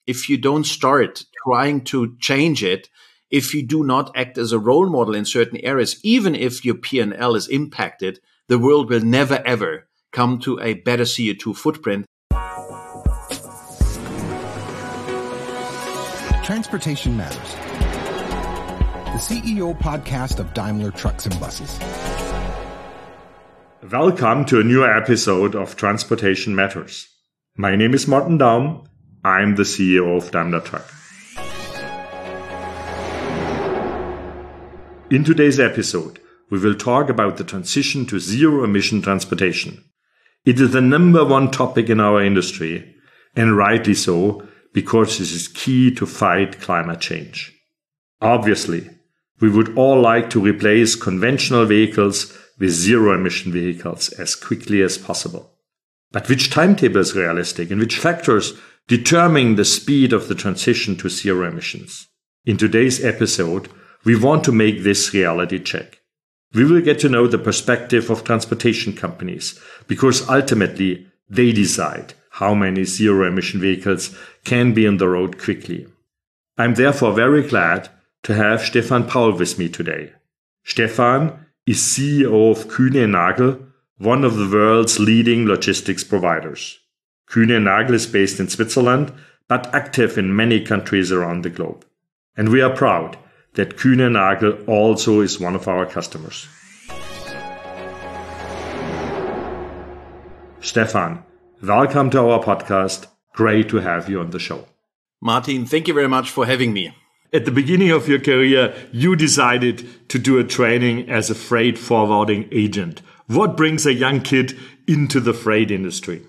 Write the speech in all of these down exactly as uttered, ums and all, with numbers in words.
if you don't start trying to change it, if you do not act as a role model in certain areas, even if your P and L is impacted, the world will never, ever come to a better C O two footprint. Transportation Matters, the C E O podcast of Daimler Trucks and Buses. Welcome to a new episode of Transportation Matters. My name is Martin Daum. I'm the C E O of Daimler Truck. In today's episode, we will talk about the transition to zero-emission transportation. It is the number one topic in our industry, and rightly so, because this is key to fight climate change. Obviously, we would all like to replace conventional vehicles with zero-emission vehicles as quickly as possible. But which timetable is realistic and which factors determine the speed of the transition to zero emissions? In today's episode, we want to make this reality check. We will get to know the perspective of transportation companies because ultimately they decide how many zero-emission vehicles can be on the road quickly. I'm therefore very glad to have Stefan Paul with me today. Stefan is C E O of Kühne und Nagel, one of the world's leading logistics providers. Kühne und Nagel is based in Switzerland, but active in many countries around the globe. And we are proud that Kühne und Nagel also is one of our customers. Stefan, welcome to our podcast. Great to have you on the show. Martin, thank you very much for having me. At the beginning of your career, you decided to do a training as a freight forwarding agent. What brings a young kid into the freight industry?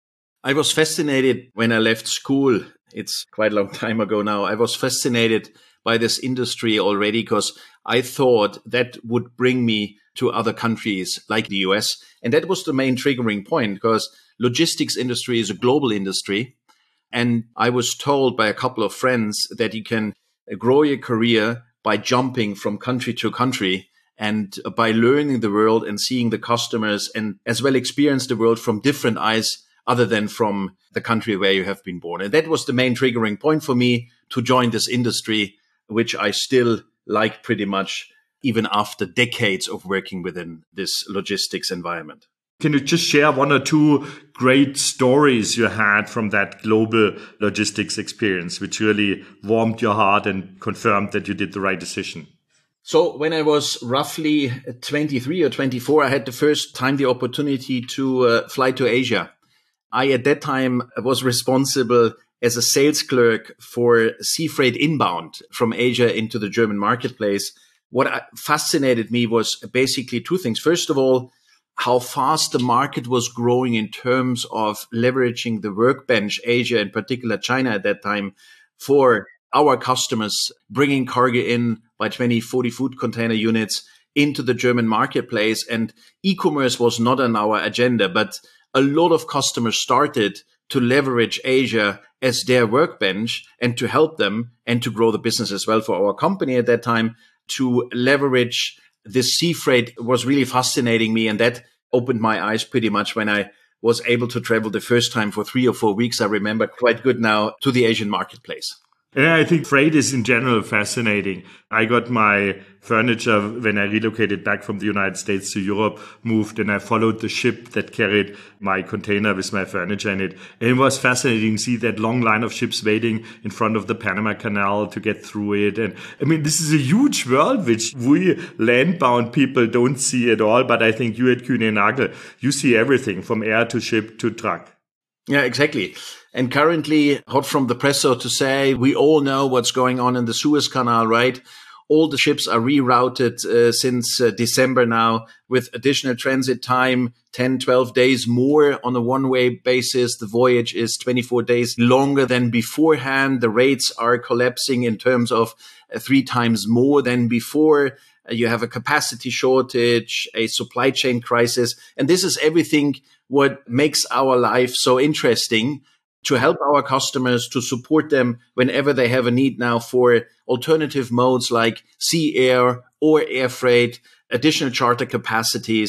I was fascinated when I left school. It's quite a long time ago now. I was fascinated by this industry already because I thought that would bring me to other countries like the U S. And that was the main triggering point because logistics industry is a global industry. And I was told by a couple of friends that you can grow your career by jumping from country to country and by learning the world and seeing the customers and as well experience the world from different eyes other than from the country where you have been born. And that was the main triggering point for me to join this industry, which I still like pretty much even after decades of working within this logistics environment. Can you just share one or two great stories you had from that global logistics experience, which really warmed your heart and confirmed that you did the right decision? So when I was roughly twenty-three or twenty-four, I had the first time the opportunity to uh, fly to Asia. I, at that time, was responsible as a sales clerk for sea freight inbound from Asia into the German marketplace. What fascinated me was basically two things. First of all, how fast the market was growing in terms of leveraging the workbench, Asia, in particular China at that time, for our customers, bringing cargo in by twenty, forty food container units into the German marketplace. And e-commerce was not on our agenda, but a lot of customers started to leverage Asia as their workbench and to help them and to grow the business as well for our company at that time. To leverage this sea freight was really fascinating me. And that opened my eyes pretty much when I was able to travel the first time for three or four weeks. I remember quite good now to the Asian marketplace. And I think freight is in general fascinating. I got my furniture when I relocated back from the United States to Europe, moved, and I followed the ship that carried my container with my furniture in it. And it was fascinating to see that long line of ships waiting in front of the Panama Canal to get through it. And I mean, this is a huge world which we land-bound people don't see at all. But I think you at Kühne und Nagel, you see everything from air to ship to truck. Yeah, exactly. And currently, hot from the press, so to say, we all know what's going on in the Suez Canal, right? All the ships are rerouted uh, since uh, December now with additional transit time, ten, twelve days more on a one-way basis. The voyage is twenty-four days longer than beforehand. The rates are collapsing in terms of uh, three times more than before. Uh, you have a capacity shortage, a supply chain crisis. And this is everything what makes our life so interesting, to help our customers, to support them whenever they have a need now for alternative modes like sea air or air freight, additional charter capacities,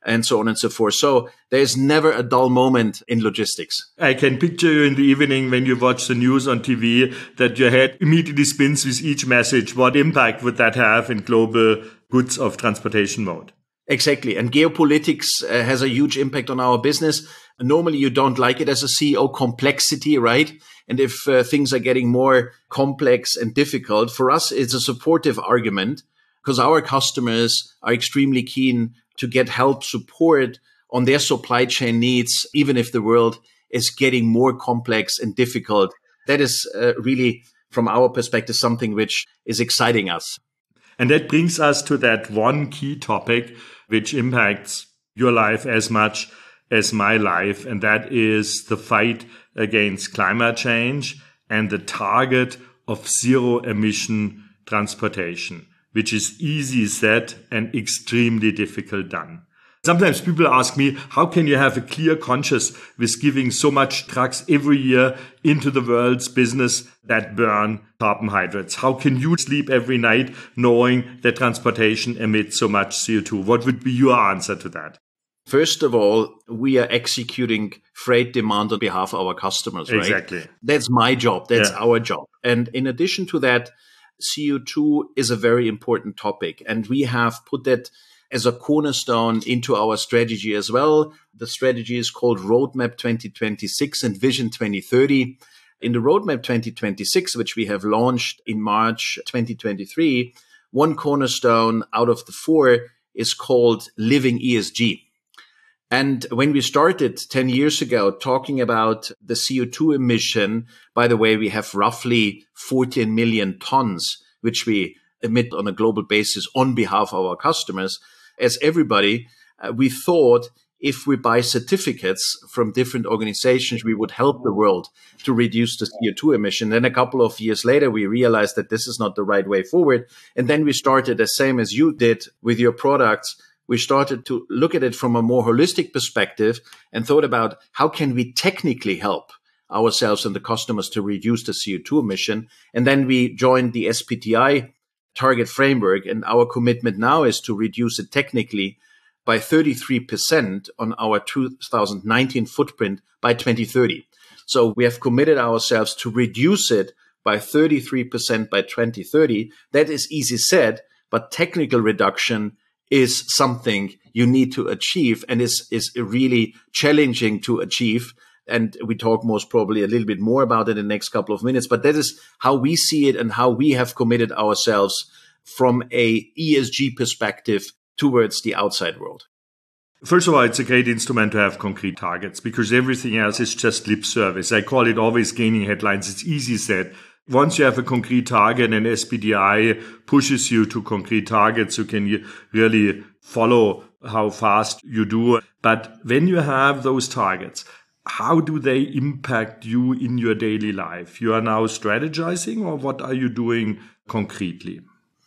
and so on and so forth. So there's never a dull moment in logistics. I can picture you in the evening when you watch the news on T V that your head immediately spins with each message. What impact would that have in global goods of transportation mode? Exactly. And geopolitics uh, has a huge impact on our business. Normally, you don't like it as a C E O, complexity, right? And if uh, things are getting more complex and difficult, for us, it's a supportive argument because our customers are extremely keen to get help, support on their supply chain needs, even if the world is getting more complex and difficult. That is uh, really, from our perspective, something which is exciting us. And that brings us to that one key topic which impacts your life as much as my life, and that is the fight against climate change and the target of zero emission transportation, which is easy said and extremely difficult done. Sometimes people ask me, how can you have a clear conscience with giving so much trucks every year into the world's business that burn carbohydrates? How can you sleep every night knowing that transportation emits so much C O two? What would be your answer to that? First of all, we are executing freight demand on behalf of our customers, right? Exactly. That's my job. That's yeah. our job. And in addition to that, C O two is a very important topic. And we have put that as a cornerstone into our strategy as well. The strategy is called Roadmap twenty twenty-six and Vision twenty thirty. In the Roadmap twenty twenty-six, which we have launched in March twenty twenty-three, one cornerstone out of the four is called Living E S G. And when we started ten years ago talking about the C O two emission, by the way, we have roughly fourteen million tons, which we emit on a global basis on behalf of our customers. As everybody, uh, we thought if we buy certificates from different organizations, we would help the world to reduce the C O two emission. Then a couple of years later, we realized that this is not the right way forward. And then we started the same as you did with your products. We started to look at it from a more holistic perspective and thought about how can we technically help ourselves and the customers to reduce the C O two emission. And then we joined the S P T I target framework. And our commitment now is to reduce it technically by thirty-three percent on our two thousand nineteen footprint by twenty thirty. So we have committed ourselves to reduce it by thirty-three percent by twenty thirty. That is easy said, but technical reduction is something you need to achieve and is, is really challenging to achieve. And we talk most probably a little bit more about it in the next couple of minutes. But that is how we see it and how we have committed ourselves from a E S G perspective towards the outside world. First of all, it's a great instrument to have concrete targets because everything else is just lip service. I call it always gaining headlines. It's easy said. Once you have a concrete target and S P T I pushes you to concrete targets, you can really follow how fast you do. But when you have those targets, how do they impact you in your daily life? You are now strategizing, or what are you doing concretely?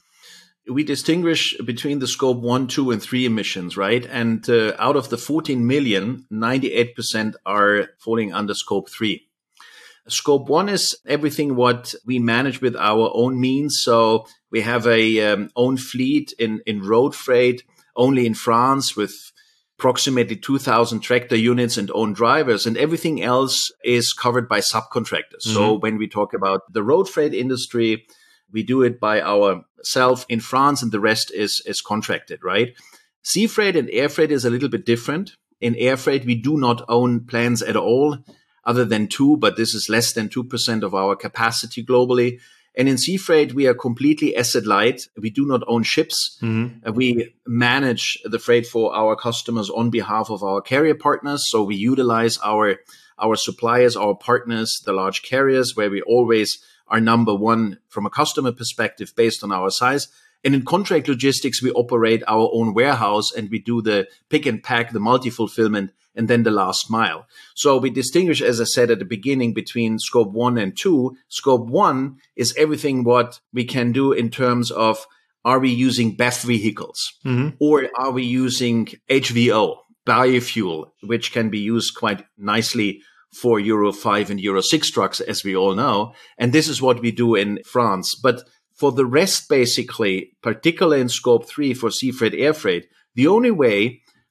We distinguish between the scope one, two, and three emissions, right? And uh, out of the fourteen million, ninety-eight percent are falling under scope three. Scope one is everything what we manage with our own means. So we have a um, own fleet in, in road freight, only in France, with approximately two thousand tractor units and own drivers, and everything else is covered by subcontractors. Mm-hmm. So when we talk about the road freight industry, we do it by ourselves in France, and the rest is, is contracted, right? Sea freight and air freight is a little bit different. In air freight, we do not own planes at all, other than two, but this is less than two percent of our capacity globally. And in sea freight, we are completely asset light. We do not own ships. Mm-hmm. We manage the freight for our customers on behalf of our carrier partners. So we utilize our, our suppliers, our partners, the large carriers, where we always are number one from a customer perspective based on our size. And in contract logistics, we operate our own warehouse and we do the pick and pack, the multi-fulfillment, and then the last mile. So we distinguish, as I said at the beginning, between scope one and two. Scope one is everything what we can do in terms of, are we using B E V vehicles, mm-hmm. or are we using H V O, biofuel, which can be used quite nicely for Euro five and Euro six trucks, as we all know. And this is what we do in France. But for the rest, basically, particularly in scope three for sea freight, air freight, the only way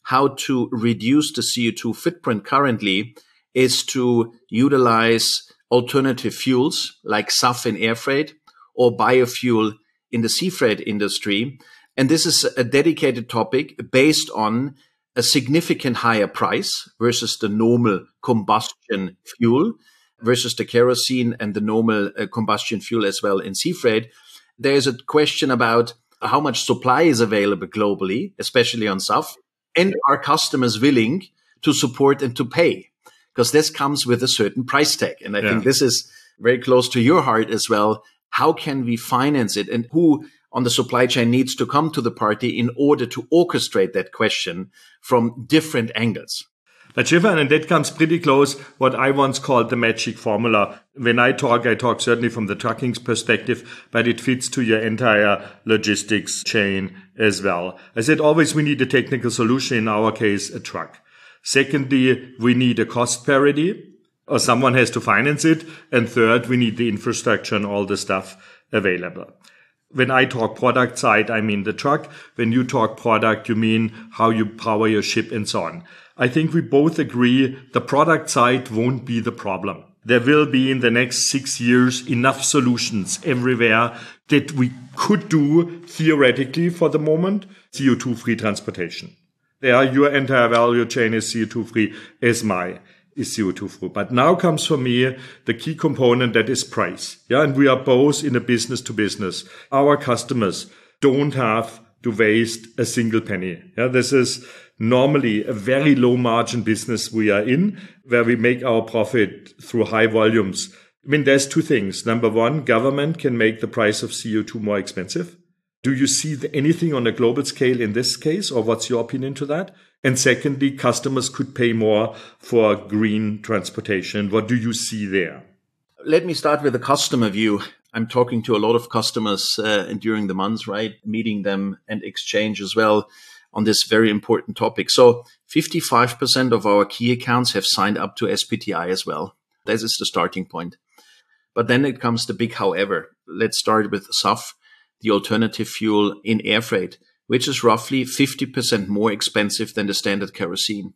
how to reduce the C O two footprint currently is to utilize alternative fuels like S A F in air freight or biofuel in the sea freight industry. And this is a dedicated topic based on a significant higher price versus the normal combustion fuel versus the kerosene and the normal uh, combustion fuel as well in sea freight. There's a question about how much supply is available globally, especially on S A F, and are customers willing to support and to pay? Because this comes with a certain price tag. And I yeah. think this is very close to your heart as well. How can we finance it, and who on the supply chain needs to come to the party in order to orchestrate that question from different angles? But Stefan, and that comes pretty close what I once called the magic formula. When I talk, I talk certainly from the trucking perspective, but it fits to your entire logistics chain as well. I said always we need a technical solution, in our case, a truck. Secondly, we need a cost parity, or someone has to finance it. And third, we need the infrastructure and all the stuff available. When I talk product side, I mean the truck. When you talk product, you mean how you power your ship and so on. I think we both agree the product side won't be the problem. There will be in the next six years enough solutions everywhere that we could do theoretically for the moment C O two free transportation. There, your entire value chain is C O two free as my is C O two free. But now comes for me the key component, that is price. Yeah, and we are both in a business to business. Our customers don't have to waste a single penny. Yeah, this is normally a very low margin business we are in, where we make our profit through high volumes. I mean, there's two things. Number one, government can make the price of C O two more expensive. Do you see anything on a global scale in this case, or what's your opinion to that? And secondly, customers could pay more for green transportation. What do you see there? Let me start with the customer view. I'm talking to a lot of customers uh, during the months, right? Meeting them and exchange as well on this very important topic. So fifty-five percent of our key accounts have signed up to S B T I as well. This is the starting point. But then it comes the big however. Let's start with S A F, the alternative fuel in air freight, which is roughly fifty percent more expensive than the standard kerosene.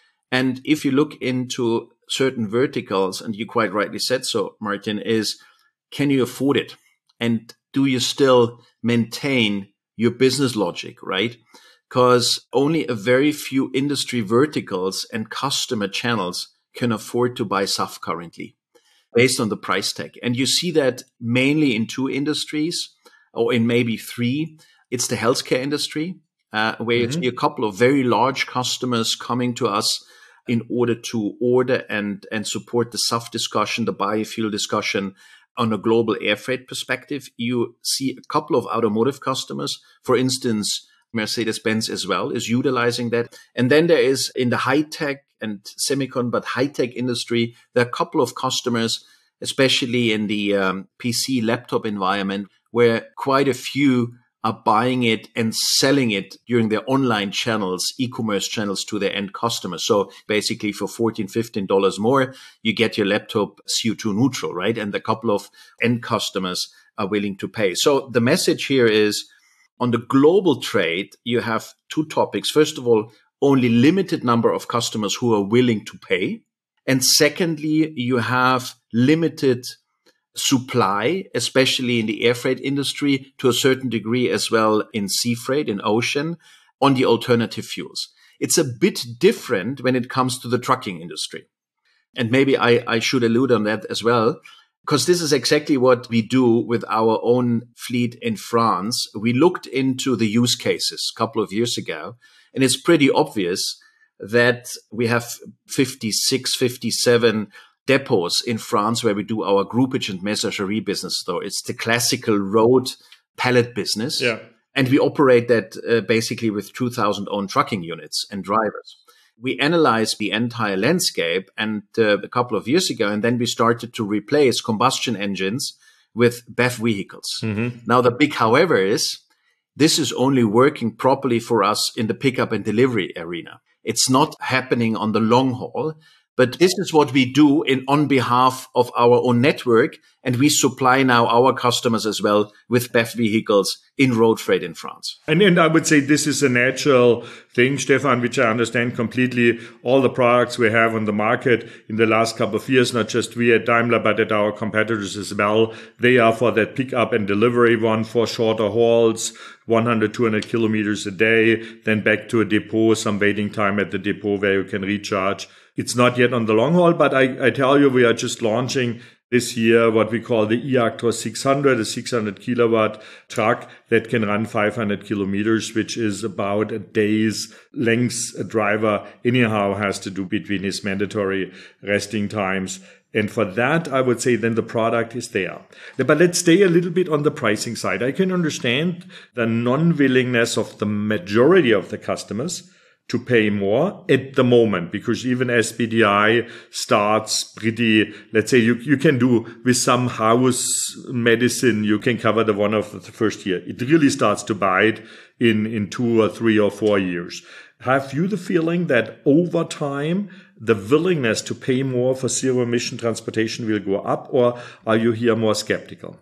And if you look into certain verticals, and you quite rightly said so, Martin, is can you afford it? And do you still maintain your business logic, right? Because only a very few industry verticals and customer channels can afford to buy S A F currently based on the price tag. And you see that mainly in two industries, or in maybe three. It's the healthcare industry, uh, where mm-hmm. you see a couple of very large customers coming to us in order to order and, and support the S A F discussion, the biofuel discussion on a global air freight perspective. You see a couple of automotive customers, for instance, Mercedes-Benz as well is utilizing that. And then there is in the high-tech and semicon, but high-tech industry, there are a couple of customers, especially in the um, P C laptop environment, where quite a few are buying it and selling it during their online channels, e-commerce channels to their end customers. So basically for fourteen dollars, fifteen dollars more, you get your laptop C O two neutral, right? And a couple of end customers are willing to pay. So the message here is on the global trade, you have two topics. First of all, only limited number of customers who are willing to pay. And secondly, you have limited supply, especially in the air freight industry, to a certain degree as well in sea freight, in ocean, on the alternative fuels. It's a bit different when it comes to the trucking industry. And maybe I, I should allude on that as well, because this is exactly what we do with our own fleet in France. We looked into the use cases a couple of years ago, and it's pretty obvious that we have fifty-six, fifty-seven depots in France where we do our groupage and messagerie business, though. It's the classical road pallet business. Yeah. And we operate that uh, basically with two thousand own trucking units and drivers. We analyzed the entire landscape and uh, a couple of years ago, and then we started to replace combustion engines with B E V vehicles. Mm-hmm. Now, the big however is this is only working properly for us in the pickup and delivery arena. It's not happening on the long haul. But this is what we do in on behalf of our own network. And we supply now our customers as well with B E V vehicles in road freight in France. And, and I would say this is a natural thing, Stefan, which I understand completely. All the products we have on the market in the last couple of years, not just we at Daimler, but at our competitors as well, they are for that pickup and delivery, one for shorter hauls, one hundred, two hundred kilometers a day, then back to a depot, some waiting time at the depot where you can recharge. It's not yet on the long haul, but I, I tell you, we are just launching this year what we call the eActros six hundred, a six hundred kilowatt truck that can run five hundred kilometers, which is about a day's length a driver anyhow has to do between his mandatory resting times. And for that, I would say then the product is there. But let's stay a little bit on the pricing side. I can understand the non-willingness of the majority of the customers to pay more at the moment, because even S B D I starts pretty, let's say you, you can do with some house medicine, you can cover the one of the first year. It really starts to bite in, in two or three or four years. Have you the feeling that over time, the willingness to pay more for zero emission transportation will go up, or are you here more skeptical?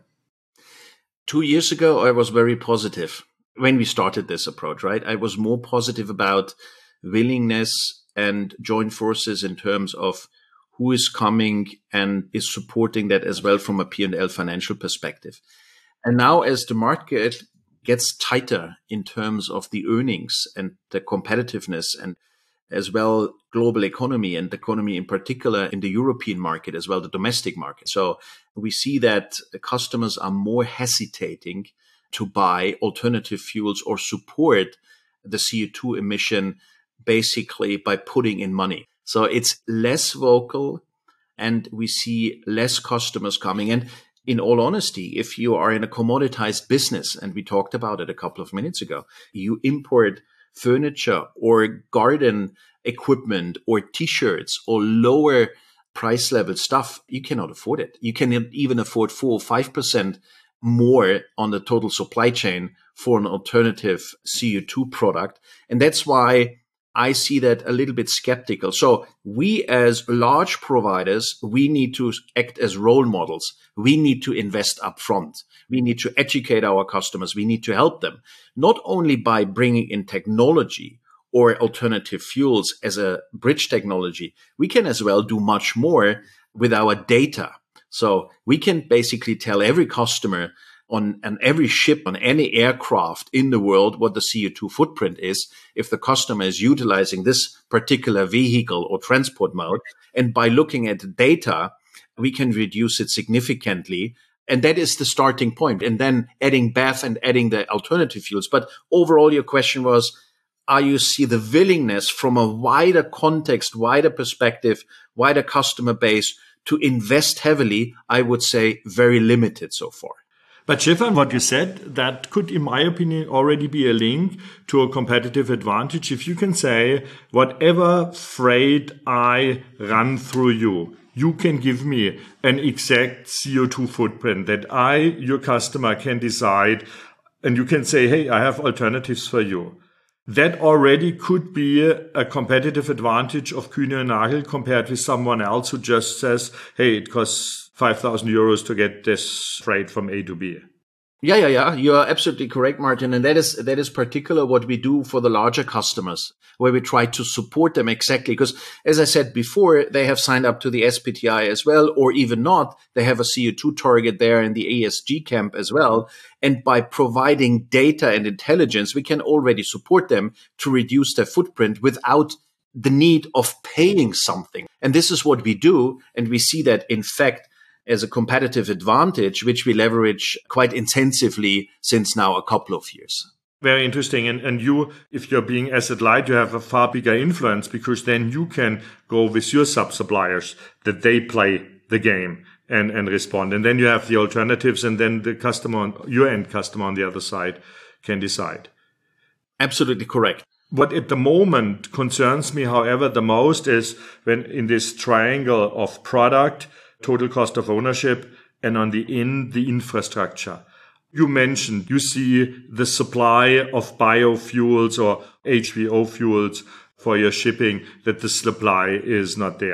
Two years ago, I was very positive when we started this approach, right? I was more positive about willingness and joint forces in terms of who is coming and is supporting that as well from a P and L financial perspective. And now as the market gets tighter in terms of the earnings and the competitiveness and as well global economy and economy in particular in the European market as well, the domestic market. So we see that the customers are more hesitating to buy alternative fuels or support the C O two emission basically by putting in money. So it's less vocal and we see less customers coming. And in all honesty, if you are in a commoditized business, and we talked about it a couple of minutes ago, you import furniture or garden equipment or t-shirts or lower price level stuff, you cannot afford it. You can even afford four or five percent more on the total supply chain for an alternative C O two product. And that's why I see that a little bit skeptical. So we as large providers, we need to act as role models. We need to invest upfront. We need to educate our customers. We need to help them, not only by bringing in technology or alternative fuels as a bridge technology. We can as well do much more with our data. So we can basically tell every customer on, on every ship, on any aircraft in the world, what the C O two footprint is if the customer is utilizing this particular vehicle or transport mode. And by looking at the data, we can reduce it significantly. And that is the starting point. And then adding B E V and adding the alternative fuels. But overall, your question was, are you see the willingness from a wider context, wider perspective, wider customer base to invest heavily? I would say very limited so far. But Stefan, what you said, that could, in my opinion, already be a link to a competitive advantage. If you can say, whatever freight I run through you, you can give me an exact C O two footprint that I, your customer, can decide. And you can say, hey, I have alternatives for you. That already could be a competitive advantage of Kühne und Nagel compared with someone else who just says, hey, it costs five thousand euros to get this freight from A to B. Yeah, yeah, yeah. You are absolutely correct, Martin. And that is, that is particular what we do for the larger customers, where we try to support them exactly. Because as I said before, they have signed up to the S B T I as well, or even not. They have a C O two target there in the E S G camp as well. And by providing data and intelligence, we can already support them to reduce their footprint without the need of paying something. And this is what we do. And we see that, in fact, as a competitive advantage, which we leverage quite intensively since now a couple of years. Very interesting. And, and you, if you're being asset light, you have a far bigger influence because then you can go with your sub-suppliers that they play the game and, and respond. And then you have the alternatives and then the customer, your end customer on the other side can decide. Absolutely correct. What at the moment concerns me, however, the most is when in this triangle of product, total cost of ownership, and on the in, the infrastructure. You mentioned you see the supply of biofuels or H V O fuels for your shipping, that the supply is not there.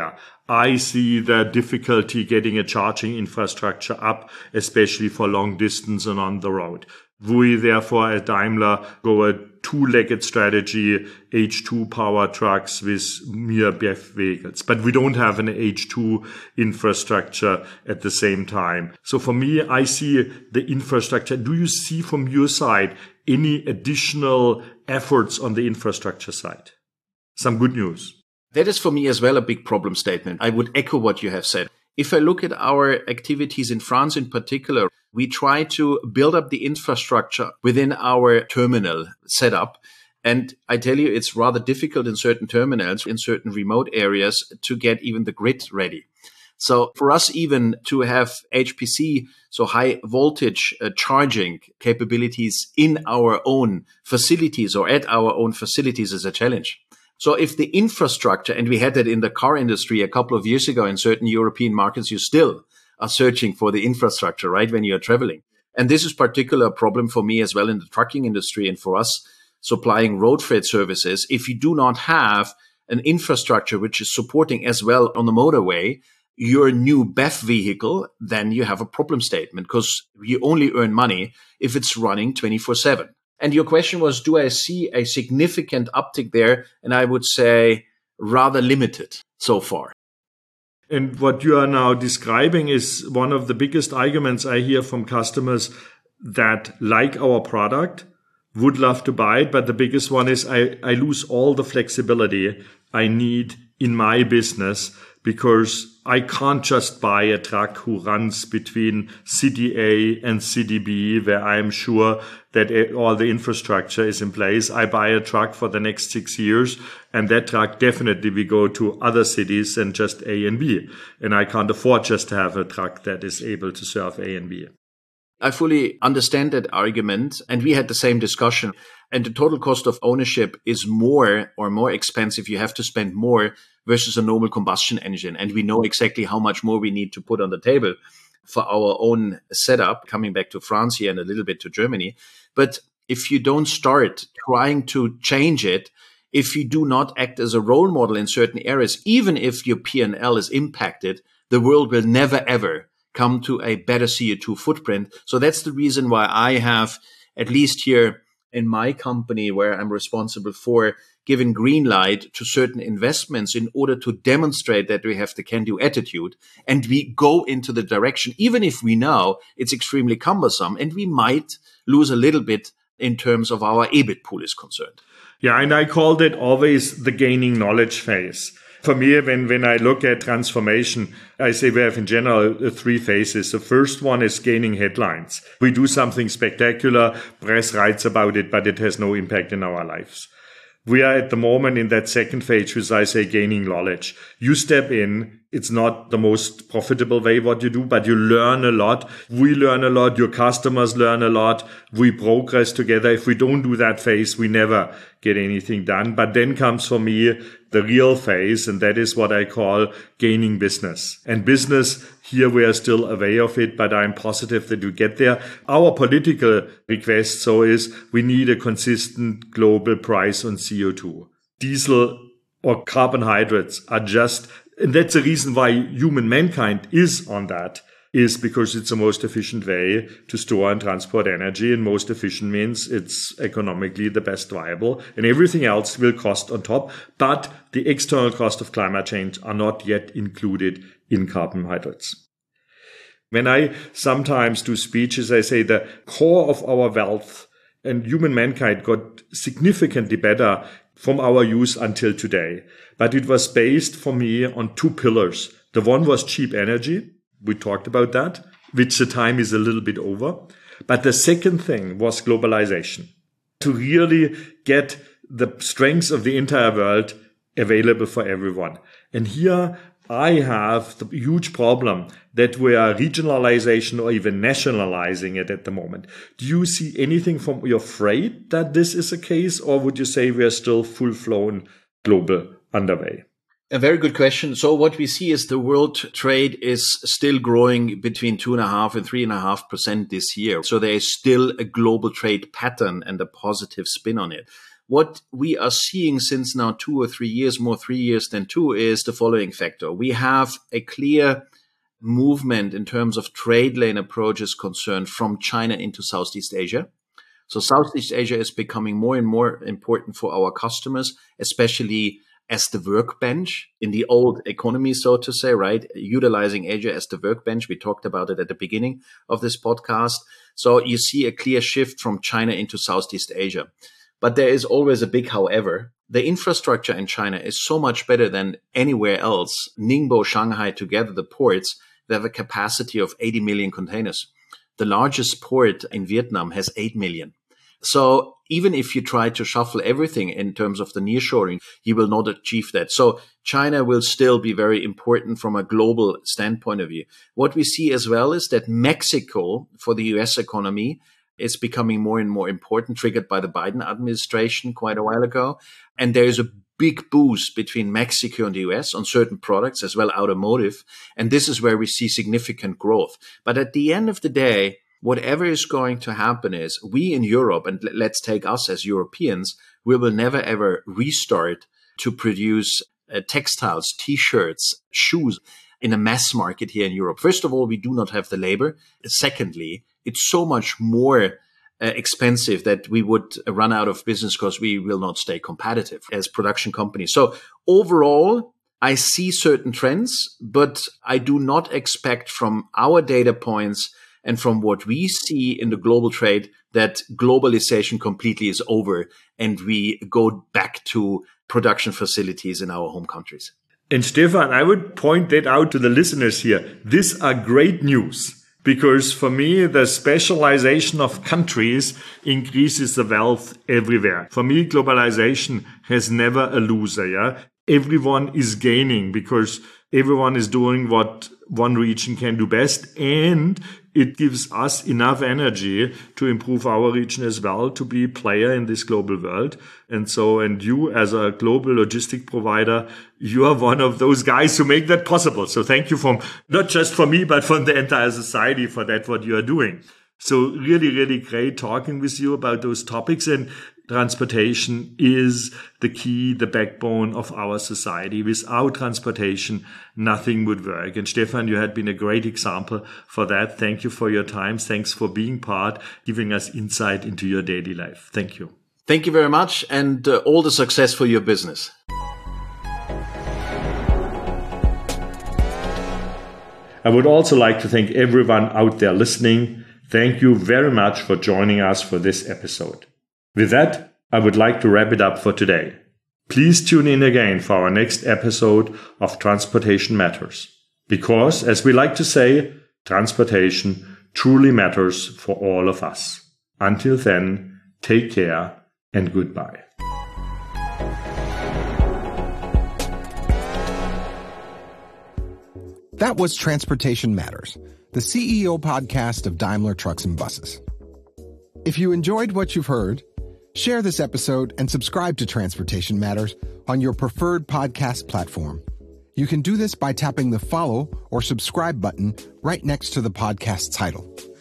I see the difficulty getting a charging infrastructure up, especially for long distance and on the road. We therefore at Daimler go a two-legged strategy, H two power trucks with mere B E V vehicles. But we don't have an H two infrastructure at the same time. So for me, I see the infrastructure. Do you see from your side any additional efforts on the infrastructure side? Some good news. That is for me as well a big problem statement. I would echo what you have said. If I look at our activities in France in particular, we try to build up the infrastructure within our terminal setup. And I tell you, it's rather difficult in certain terminals, in certain remote areas, to get even the grid ready. So for us, even to have H P C, so high voltage uh, charging capabilities in our own facilities or at our own facilities is a challenge. So if the infrastructure, and we had that in the car industry a couple of years ago in certain European markets, you still are searching for the infrastructure, right, when you're traveling. And this is particular problem for me as well in the trucking industry and for us supplying road freight services. If you do not have an infrastructure which is supporting as well on the motorway your new B E V vehicle, then you have a problem statement because you only earn money if it's running twenty-four seven. And your question was, do I see a significant uptick there? And I would say rather limited so far. And what you are now describing is one of the biggest arguments I hear from customers that like our product, would love to buy it. But the biggest one is I, I lose all the flexibility I need in my business because I can't just buy a truck who runs between city A and city B, where I'm sure that all the infrastructure is in place. I buy a truck for the next six years, and that truck definitely will go to other cities than just A and B. And I can't afford just to have a truck that is able to serve A and B. I fully understand that argument, and we had the same discussion. And the total cost of ownership is more or more expensive. You have to spend more versus a normal combustion engine. And we know exactly how much more we need to put on the table for our own setup, coming back to France here and a little bit to Germany. But if you don't start trying to change it, if you do not act as a role model in certain areas, even if your P and L is impacted, the world will never, ever come to a better C O two footprint. So that's the reason why I have, at least here in my company where I'm responsible for, given green light to certain investments in order to demonstrate that we have the can-do attitude and we go into the direction, even if we know it's extremely cumbersome and we might lose a little bit in terms of our E B I T pool is concerned. Yeah, and I called it always the gaining knowledge phase. For me, when, when I look at transformation, I say we have in general three phases. The first one is gaining headlines. We do something spectacular, press writes about it, but it has no impact in our lives. We are at the moment in that second phase, which I say gaining knowledge. You step in. It's not the most profitable way what you do, but you learn a lot. We learn a lot. Your customers learn a lot. We progress together. If we don't do that phase, we never get anything done. But then comes for me the real phase, and that is what I call gaining business. And business, here we are still away of it, but I'm positive that you get there. Our political request, so is we need a consistent global price on C O two. Diesel or carbohydrates are just, and that's the reason why human mankind is on that, is because it's the most efficient way to store and transport energy. And most efficient means it's economically the best viable. And everything else will cost on top. But the external cost of climate change are not yet included in carbohydrates. When I sometimes do speeches, I say the core of our wealth and human mankind got significantly better from our use until today. But it was based for me on two pillars. The one was cheap energy. We talked about that, which the time is a little bit over. But the second thing was globalization. To really get the strengths of the entire world available for everyone. And here I have the huge problem that we are regionalization or even nationalizing it at the moment. Do you see anything from your afraid that this is the case, or would you say we are still full-flown global underway? A very good question. So what we see is the world trade is still growing between two and a half and three and a half percent this year. So there is still a global trade pattern and a positive spin on it. What we are seeing since now two or three years, more three years than two, is the following factor. We have a clear movement in terms of trade lane approaches concerned from China into Southeast Asia. So Southeast Asia is becoming more and more important for our customers, especially as the workbench in the old economy, so to say, right? Utilizing Asia as the workbench. We talked about it at the beginning of this podcast. So you see a clear shift from China into Southeast Asia. But there is always a big however. The infrastructure in China is so much better than anywhere else. Ningbo, Shanghai together, the ports, they have a capacity of eighty million containers. The largest port in Vietnam has eight million. So even if you try to shuffle everything in terms of the nearshoring, you will not achieve that. So China will still be very important from a global standpoint of view. What we see as well is that Mexico, for the U S economy, is becoming more and more important, triggered by the Biden administration quite a while ago. And there is a big boost between Mexico and the U S on certain products as well, automotive. And this is where we see significant growth. But at the end of the day, whatever is going to happen is we in Europe, and let's take us as Europeans, we will never ever restart to produce uh, textiles, T-shirts, shoes in a mass market here in Europe. First of all, we do not have the labor. Secondly, it's so much more uh, expensive that we would run out of business because we will not stay competitive as production companies. So overall, I see certain trends, but I do not expect from our data points and from what we see in the global trade that globalization completely is over and we go back to production facilities in our home countries. And Stefan, I would point that out to the listeners here. These are great news. Because for me, the specialization of countries increases the wealth everywhere. For me, globalization has never a loser, yeah? Everyone is gaining because everyone is doing what one region can do best. And it gives us enough energy to improve our region as well, to be a player in this global world. And so, and you as a global logistic provider, you are one of those guys who make that possible. So thank you from, not just for me, but from the entire society for that, what you are doing. So really, really great talking with you about those topics. And transportation is the key, the backbone of our society. Without transportation, nothing would work. And Stefan, you had been a great example for that. Thank you for your time. Thanks for being part, giving us insight into your daily life. Thank you. Thank you very much, and uh, all the success for your business. I would also like to thank everyone out there listening. Thank you very much for joining us for this episode. With that, I would like to wrap it up for today. Please tune in again for our next episode of Transportation Matters. Because, as we like to say, transportation truly matters for all of us. Until then, take care and goodbye. That was Transportation Matters, the C E O podcast of Daimler Trucks and Buses. If you enjoyed what you've heard, share this episode and subscribe to Transportation Matters on your preferred podcast platform. You can do this by tapping the follow or subscribe button right next to the podcast title.